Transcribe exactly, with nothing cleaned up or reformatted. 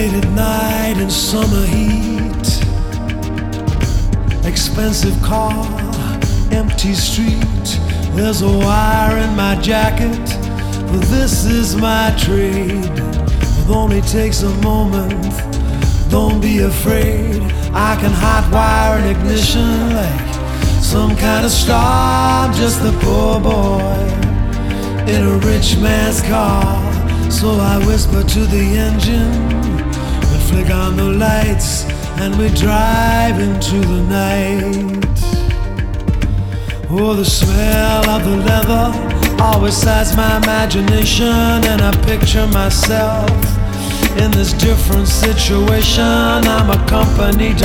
Late at night in summer heat, expensive car, empty street. There's a wire in my jacket, but this is my trade. It only takes a moment, don't be afraid. I can hotwire an ignition like some kind of star. I'm just a poor boy in a rich man's car. So I whisper to the engine, we flick on the lights, and we drive into the night. Oh, the smell of the leather always excites my imagination, and I picture myself in this different situation. I'm accompanied